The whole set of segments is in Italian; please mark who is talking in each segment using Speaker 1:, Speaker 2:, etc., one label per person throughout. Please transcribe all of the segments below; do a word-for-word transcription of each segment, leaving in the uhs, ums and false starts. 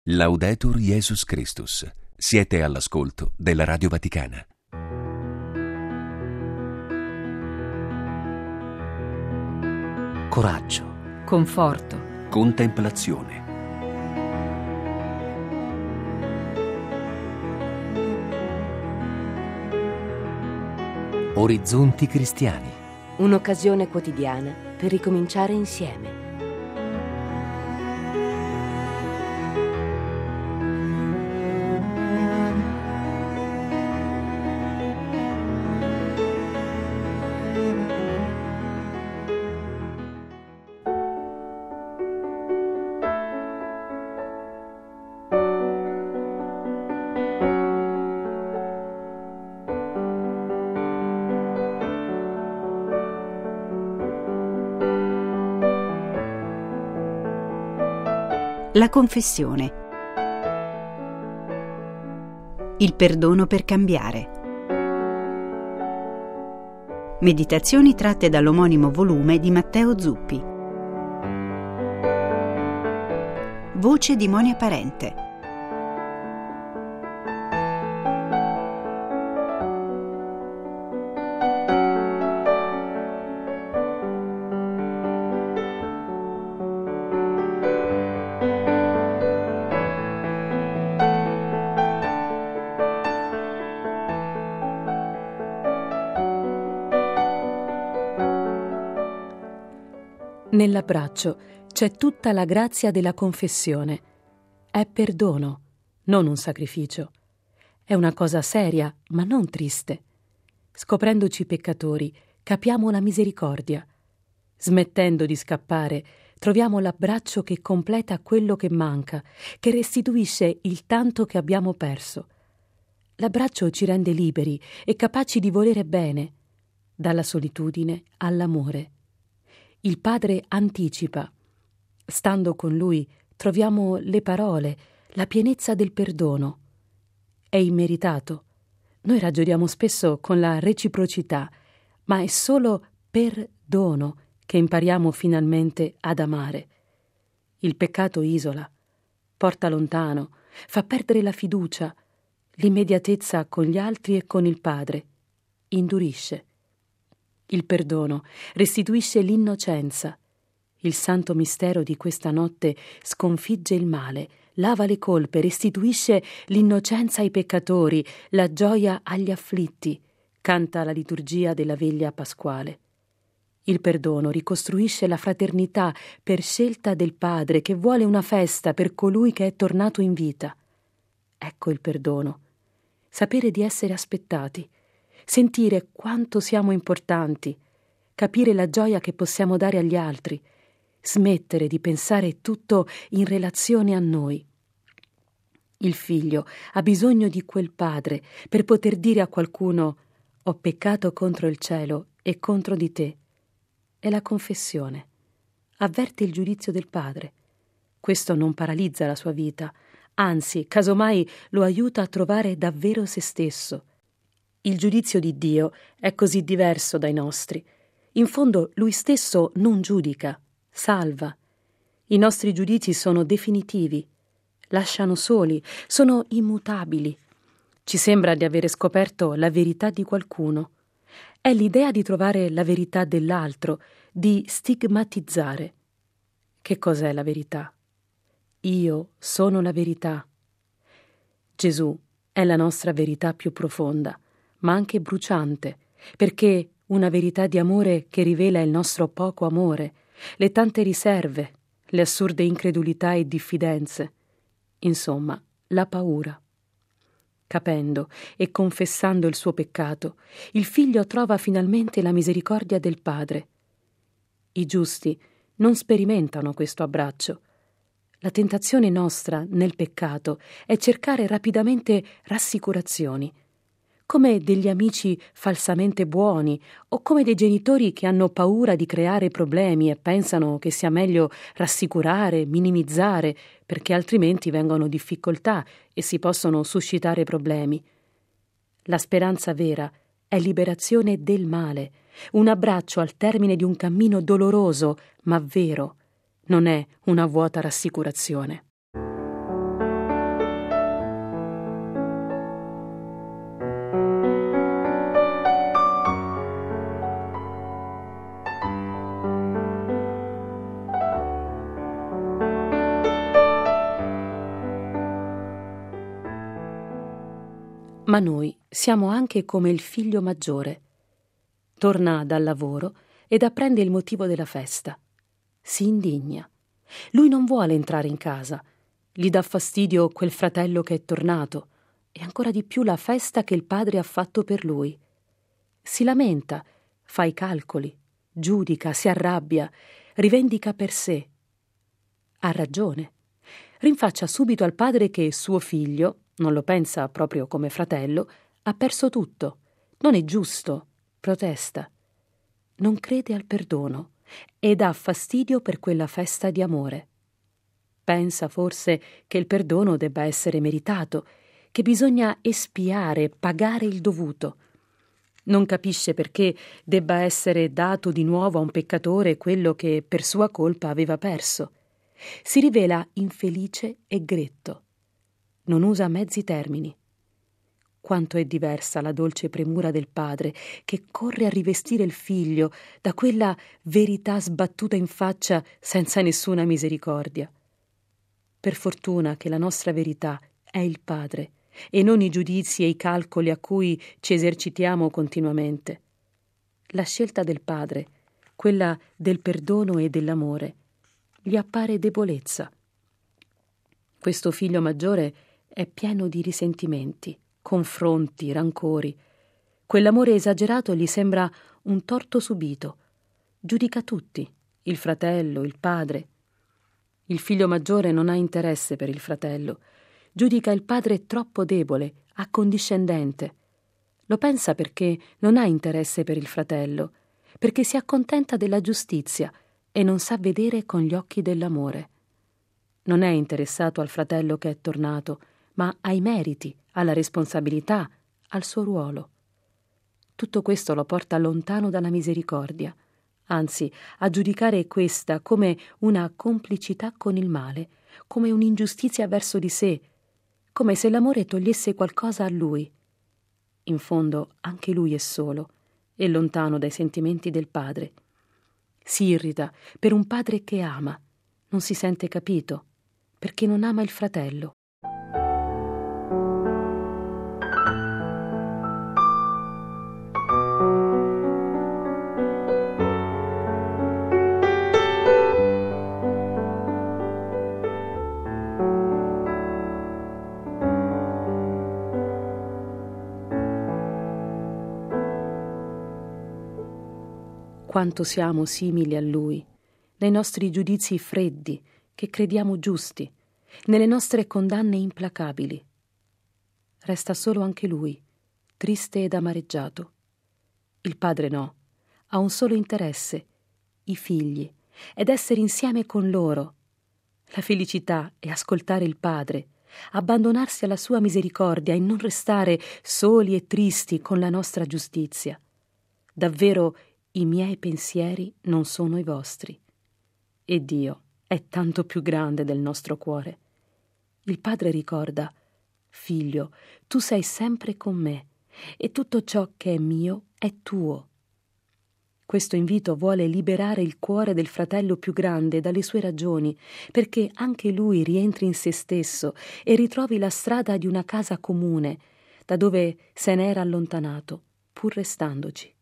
Speaker 1: Laudetur Jesus Christus. Siete all'ascolto della Radio Vaticana.
Speaker 2: Coraggio,
Speaker 3: conforto,
Speaker 1: Contemplazione.
Speaker 2: orizzonti cristiani.
Speaker 4: Un'occasione quotidiana per ricominciare insieme.
Speaker 5: La confessione. Il perdono per cambiare. Meditazioni tratte dall'omonimo volume di Matteo Zuppi. Voce di Monia Parente.
Speaker 3: Nell'abbraccio c'è tutta la grazia della confessione. È perdono, non un sacrificio. È una cosa seria, ma non triste. Scoprendoci peccatori, capiamo la misericordia. Smettendo di scappare, troviamo l'abbraccio che completa quello che manca, che restituisce il tanto che abbiamo perso. L'abbraccio ci rende liberi e capaci di volere bene, dalla solitudine all'amore. Il Padre anticipa. Stando con Lui troviamo le parole, la pienezza del perdono. È immeritato. Noi ragioniamo spesso con la reciprocità, ma è solo per dono che impariamo finalmente ad amare. Il peccato isola, porta lontano, fa perdere la fiducia, l'immediatezza con gli altri e con il Padre, indurisce. Il perdono restituisce l'innocenza. Il santo mistero di questa notte sconfigge il male, lava le colpe, restituisce l'innocenza ai peccatori, la gioia agli afflitti, canta la liturgia della veglia pasquale. Il perdono ricostruisce la fraternità per scelta del Padre che vuole una festa per colui che è tornato in vita. Ecco il perdono. Sapere di essere aspettati. Sentire quanto siamo importanti, capire la gioia che possiamo dare agli altri, smettere di pensare tutto in relazione a noi. Il figlio ha bisogno di quel padre per poter dire a qualcuno: ho peccato contro il cielo e contro di te. È la confessione. Avverte il giudizio del padre. Questo non paralizza la sua vita, anzi, casomai lo aiuta a trovare davvero se stesso. Il giudizio di Dio è così diverso dai nostri. In fondo Lui stesso non giudica, salva. I nostri giudizi sono definitivi, lasciano soli, sono immutabili. Ci sembra di avere scoperto la verità di qualcuno. È l'idea di trovare la verità dell'altro, di stigmatizzare. Che cos'è la verità? Io sono la verità. Gesù è la nostra verità più profonda, ma anche bruciante, perché una verità di amore che rivela il nostro poco amore, le tante riserve, le assurde incredulità e diffidenze, insomma, la paura. Capendo e confessando il suo peccato, il figlio trova finalmente la misericordia del Padre. I giusti non sperimentano questo abbraccio. La tentazione nostra nel peccato è cercare rapidamente rassicurazioni, come degli amici falsamente buoni o come dei genitori che hanno paura di creare problemi e pensano che sia meglio rassicurare, minimizzare, perché altrimenti vengono difficoltà e si possono suscitare problemi. La speranza vera è liberazione del male, un abbraccio al termine di un cammino doloroso ma vero, non è una vuota rassicurazione. Ma noi siamo anche come il figlio maggiore. Torna dal lavoro ed apprende il motivo della festa. Si indigna. Lui non vuole entrare in casa. Gli dà fastidio quel fratello che è tornato e ancora di più la festa che il padre ha fatto per lui. Si lamenta, fa i calcoli, giudica, si arrabbia, rivendica per sé. Ha ragione. Rinfaccia subito al padre che suo figlio, non lo pensa proprio come fratello, ha perso tutto. Non è giusto, protesta. Non crede al perdono ed ha fastidio per quella festa di amore. Pensa forse che il perdono debba essere meritato, che bisogna espiare, pagare il dovuto. Non capisce perché debba essere dato di nuovo a un peccatore quello che per sua colpa aveva perso. Si rivela infelice e gretto. Non usa mezzi termini. Quanto è diversa la dolce premura del padre che corre a rivestire il figlio da quella verità sbattuta in faccia senza nessuna misericordia. Per fortuna che la nostra verità è il padre e non i giudizi e i calcoli a cui ci esercitiamo continuamente. La scelta del padre, quella del perdono e dell'amore, gli appare debolezza. Questo figlio maggiore è pieno di risentimenti, confronti, rancori. Quell'amore esagerato gli sembra un torto subito. Giudica tutti, il fratello, il padre. Il figlio maggiore non ha interesse per il fratello. Giudica il padre troppo debole, accondiscendente. Lo pensa perché non ha interesse per il fratello, perché si accontenta della giustizia e non sa vedere con gli occhi dell'amore. Non è interessato al fratello che è tornato, ma ai meriti, alla responsabilità, al suo ruolo. Tutto questo lo porta lontano dalla misericordia, anzi a giudicare questa come una complicità con il male, come un'ingiustizia verso di sé, come se l'amore togliesse qualcosa a lui. In fondo anche lui è solo e lontano dai sentimenti del padre. Si irrita per un padre che ama, non si sente capito, perché non ama il fratello. Quanto siamo simili a lui, nei nostri giudizi freddi, che crediamo giusti, nelle nostre condanne implacabili. Resta solo anche lui, triste ed amareggiato. Il padre no, ha un solo interesse, i figli, ed essere insieme con loro. La felicità è ascoltare il padre, abbandonarsi alla sua misericordia e non restare soli e tristi con la nostra giustizia. Davvero i miei pensieri non sono i vostri. E Dio è tanto più grande del nostro cuore. Il padre ricorda: figlio, tu sei sempre con me e tutto ciò che è mio è tuo. Questo invito vuole liberare il cuore del fratello più grande dalle sue ragioni, perché anche lui rientri in se stesso e ritrovi la strada di una casa comune, da dove se n'era allontanato, pur restandoci.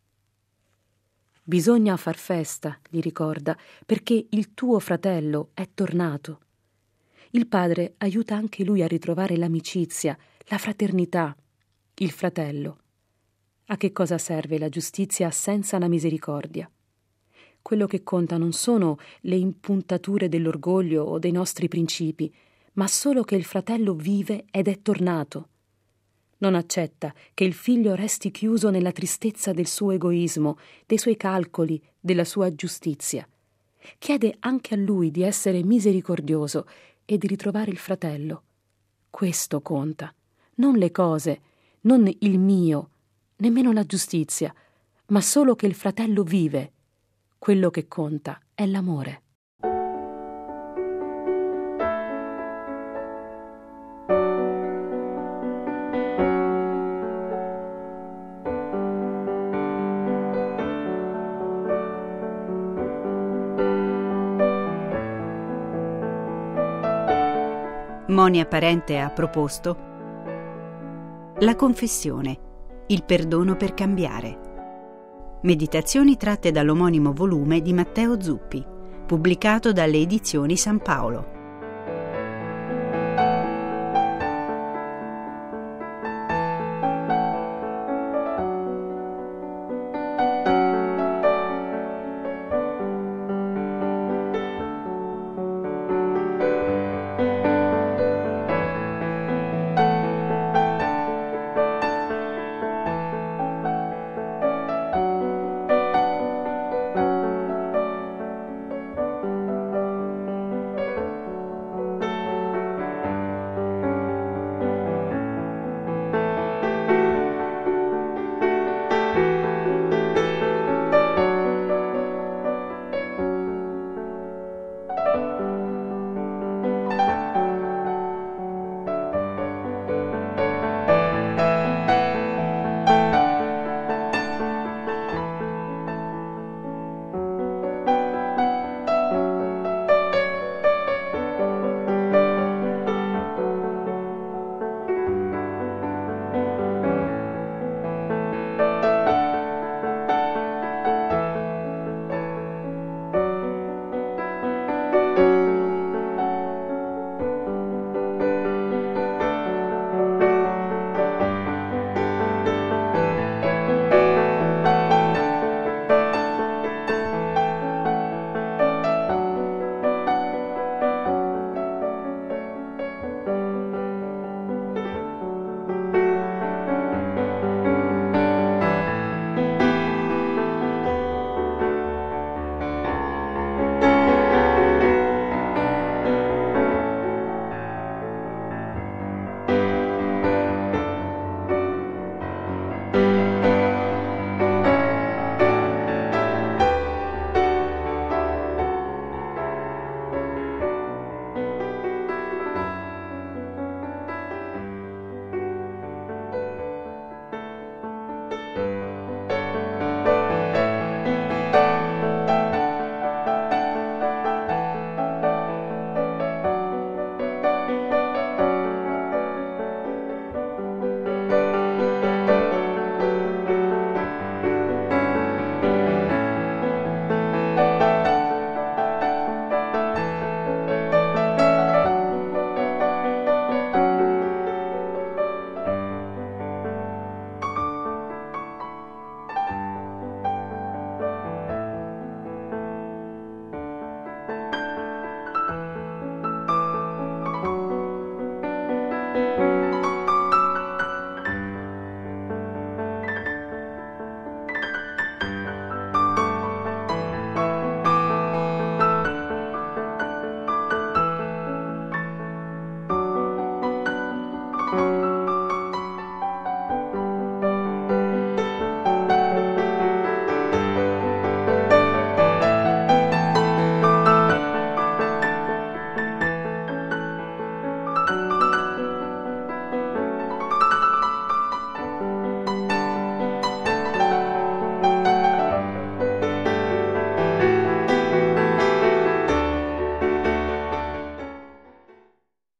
Speaker 3: Bisogna far festa, gli ricorda, perché il tuo fratello è tornato. Il padre aiuta anche lui a ritrovare l'amicizia, la fraternità, il fratello. A che cosa serve la giustizia senza la misericordia? Quello che conta non sono le impuntature dell'orgoglio o dei nostri principi, ma solo che il fratello vive ed è tornato. Non accetta che il figlio resti chiuso nella tristezza del suo egoismo, dei suoi calcoli, della sua giustizia. Chiede anche a lui di essere misericordioso e di ritrovare il fratello. Questo conta, non le cose, non il mio, nemmeno la giustizia, ma solo che il fratello vive. Quello che conta è l'amore.
Speaker 5: Monia Parente ha proposto La confessione, il perdono per cambiare. Meditazioni tratte dall'omonimo volume di Matteo Zuppi, pubblicato dalle Edizioni San Paolo.